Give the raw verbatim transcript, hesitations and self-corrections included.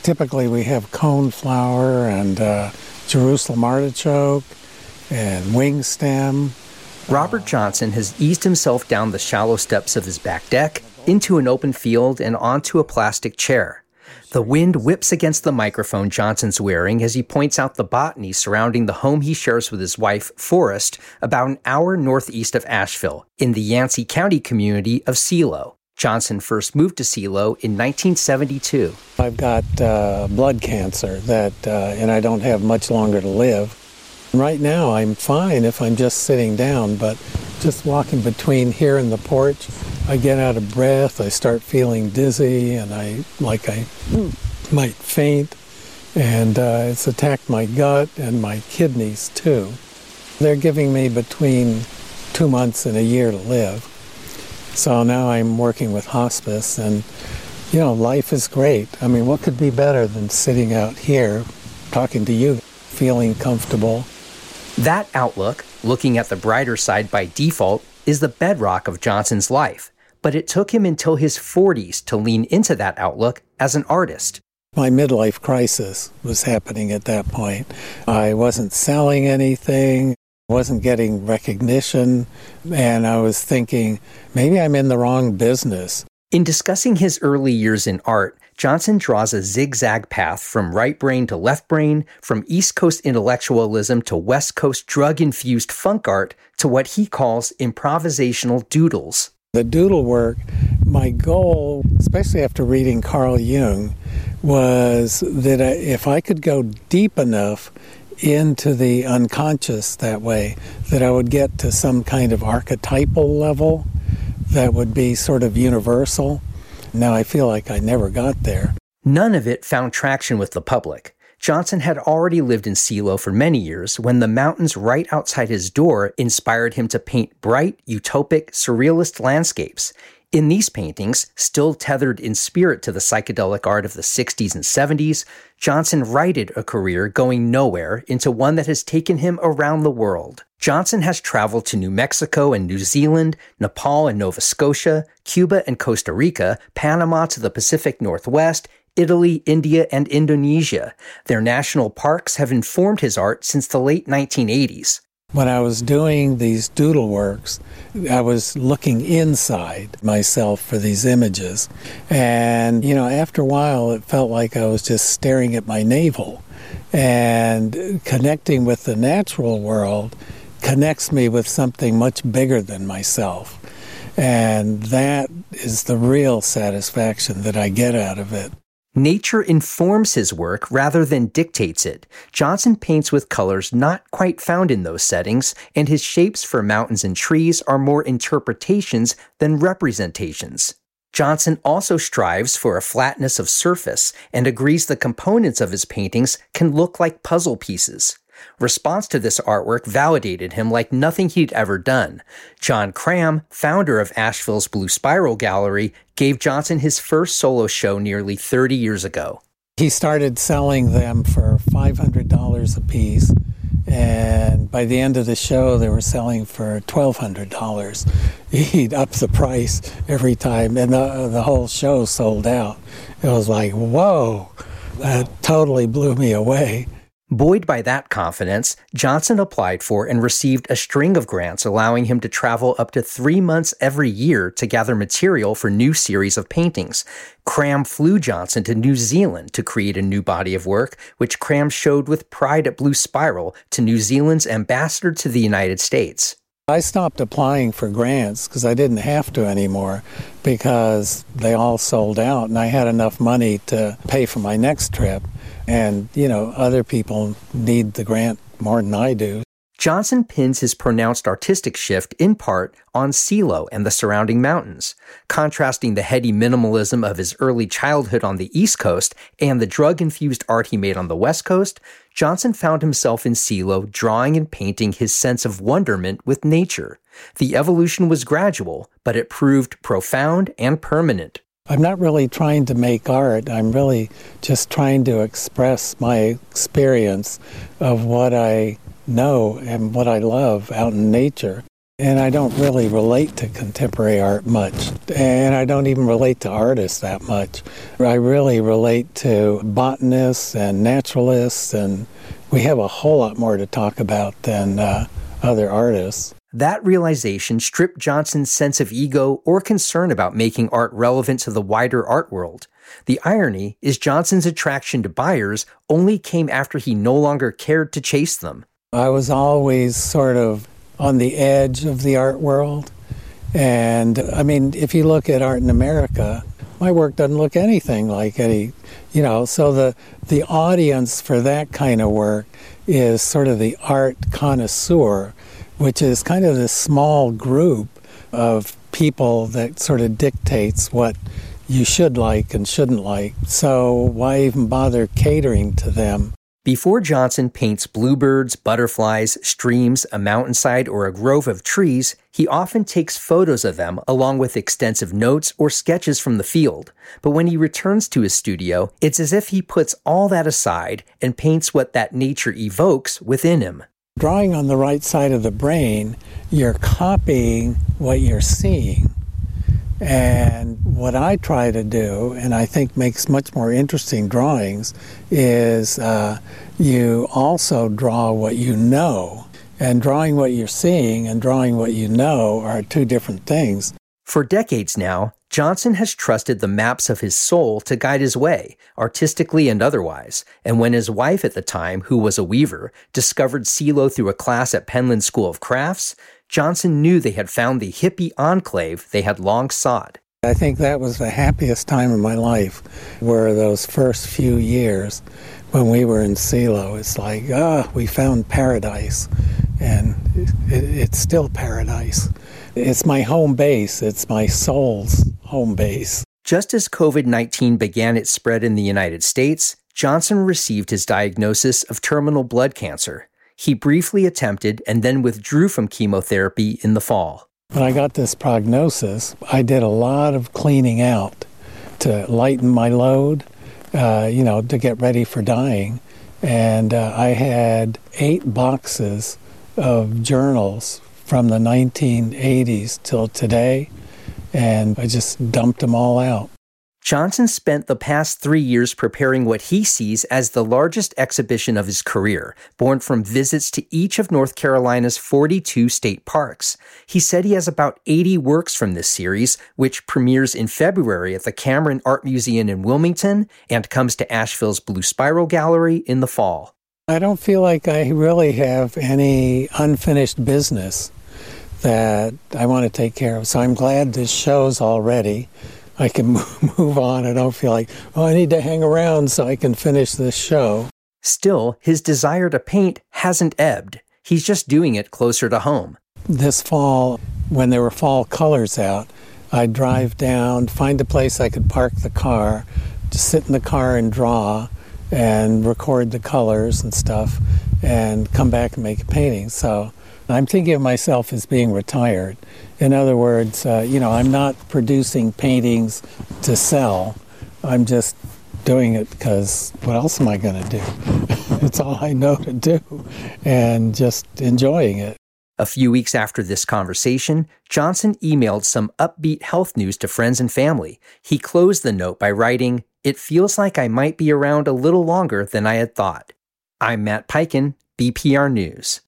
Typically we have coneflower and uh, Jerusalem artichoke and wing stem. Robert Johnson has eased himself down the shallow steps of his back deck, into an open field, and onto a plastic chair. The wind whips against the microphone Johnson's wearing as he points out the botany surrounding the home he shares with his wife, Forrest, about an hour northeast of Asheville, in the Yancey County community of Seelow. Johnson first moved to Seelow in nineteen seventy-two. I've got uh, blood cancer, that, uh, and I don't have much longer to live. Right now I'm fine if I'm just sitting down, but just walking between here and the porch, I get out of breath, I start feeling dizzy, and I like I might faint, and uh, it's attacked my gut and my kidneys too. They're giving me between two months and a year to live. So now I'm working with hospice, and you know, life is great. I mean, what could be better than sitting out here talking to you, feeling comfortable? That outlook, looking at the brighter side by default, is the bedrock of Johnson's life. But it took him until his forties to lean into that outlook as an artist. My midlife crisis was happening at that point. I wasn't selling anything, wasn't getting recognition, and I was thinking, maybe I'm in the wrong business. In discussing his early years in art, Johnson draws a zigzag path from right brain to left brain, from East Coast intellectualism to West Coast drug-infused funk art to what he calls improvisational doodles. The doodle work, my goal, especially after reading Carl Jung, was that I, if I could go deep enough into the unconscious that way, that I would get to some kind of archetypal level that would be sort of universal. Now I feel like I never got there. None of it found traction with the public. Johnson had already lived in Seelow for many years when the mountains right outside his door inspired him to paint bright, utopic, surrealist landscapes. In these paintings, still tethered in spirit to the psychedelic art of the sixties and seventies, Johnson righted a career going nowhere into one that has taken him around the world. Johnson has traveled to New Mexico and New Zealand, Nepal and Nova Scotia, Cuba and Costa Rica, Panama to the Pacific Northwest, Italy, India, and Indonesia. Their national parks have informed his art since the late nineteen eighties. When I was doing these doodle works, I was looking inside myself for these images. And, you know, after a while, it felt like I was just staring at my navel. And connecting with the natural world connects me with something much bigger than myself. And that is the real satisfaction that I get out of it. Nature informs his work rather than dictates it. Johnson paints with colors not quite found in those settings, and his shapes for mountains and trees are more interpretations than representations. Johnson also strives for a flatness of surface and agrees the components of his paintings can look like puzzle pieces. Response to this artwork validated him like nothing he'd ever done. John Cram, founder of Asheville's Blue Spiral Gallery, gave Johnson his first solo show nearly thirty years ago. He started selling them for five hundred dollars a piece, and by the end of the show, they were selling for twelve hundred dollars. He'd up the price every time, and the, the whole show sold out. It was like, whoa, that totally blew me away. Buoyed by that confidence, Johnson applied for and received a string of grants allowing him to travel up to three months every year to gather material for new series of paintings. Cram flew Johnson to New Zealand to create a new body of work, which Cram showed with pride at Blue Spiral to New Zealand's ambassador to the United States. I stopped applying for grants because I didn't have to anymore because they all sold out and I had enough money to pay for my next trip. And, you know, other people need the grant more than I do. Johnson pins his pronounced artistic shift in part on Seelow and the surrounding mountains. Contrasting the heady minimalism of his early childhood on the East Coast and the drug-infused art he made on the West Coast, Johnson found himself in Seelow drawing and painting his sense of wonderment with nature. The evolution was gradual, but it proved profound and permanent. I'm not really trying to make art. I'm really just trying to express my experience of what I know and what I love out in nature. And I don't really relate to contemporary art much. And I don't even relate to artists that much. I really relate to botanists and naturalists, and we have a whole lot more to talk about than uh, other artists. That realization stripped Johnson's sense of ego or concern about making art relevant to the wider art world. The irony is Johnson's attraction to buyers only came after he no longer cared to chase them. I was always sort of on the edge of the art world. And, I mean, if you look at art in America, my work doesn't look anything like any, you know, so the, the audience for that kind of work is sort of the art connoisseur, which is kind of this small group of people that sort of dictates what you should like and shouldn't like. So why even bother catering to them? Before Johnson paints bluebirds, butterflies, streams, a mountainside, or a grove of trees, he often takes photos of them along with extensive notes or sketches from the field. But when he returns to his studio, it's as if he puts all that aside and paints what that nature evokes within him. Drawing on the right side of the brain, you're copying what you're seeing. And what I try to do, and I think makes much more interesting drawings, is uh, you also draw what you know. And drawing what you're seeing and drawing what you know are two different things. For decades now, Johnson has trusted the maps of his soul to guide his way, artistically and otherwise. And when his wife at the time, who was a weaver, discovered CeeLo through a class at Penland School of Crafts, Johnson knew they had found the hippie enclave they had long sought. I think that was the happiest time of my life, were those first few years when we were in CeeLo. It's like, ah, we found paradise, and it, it's still paradise. It's my home base. It's my soul's home base. Just as covid nineteen began its spread in the United States, Johnson received his diagnosis of terminal blood cancer. He briefly attempted and then withdrew from chemotherapy in the fall. When I got this prognosis, I did a lot of cleaning out to lighten my load, uh, you know, to get ready for dying. And uh, I had eight boxes of journals from the nineteen eighties till today, and I just dumped them all out. Johnson spent the past three years preparing what he sees as the largest exhibition of his career, born from visits to each of North Carolina's forty-two state parks. He said he has about eighty works from this series, which premieres in February at the Cameron Art Museum in Wilmington and comes to Asheville's Blue Spiral Gallery in the fall. I don't feel like I really have any unfinished business that I want to take care of, so I'm glad this show's already. I can move on. I don't feel like, oh, I need to hang around so I can finish this show. Still, his desire to paint hasn't ebbed. He's just doing it closer to home. This fall, when there were fall colors out, I'd drive down, find a place I could park the car, just sit in the car and draw and record the colors and stuff and come back and make a painting. So I'm thinking of myself as being retired. In other words, uh, you know, I'm not producing paintings to sell. I'm just doing it because what else am I going to do? It's all I know to do, and just enjoying it. A few weeks after this conversation, Johnson emailed some upbeat health news to friends and family. He closed the note by writing, "It feels like I might be around a little longer than I had thought." I'm Matt Peiken, B P R News.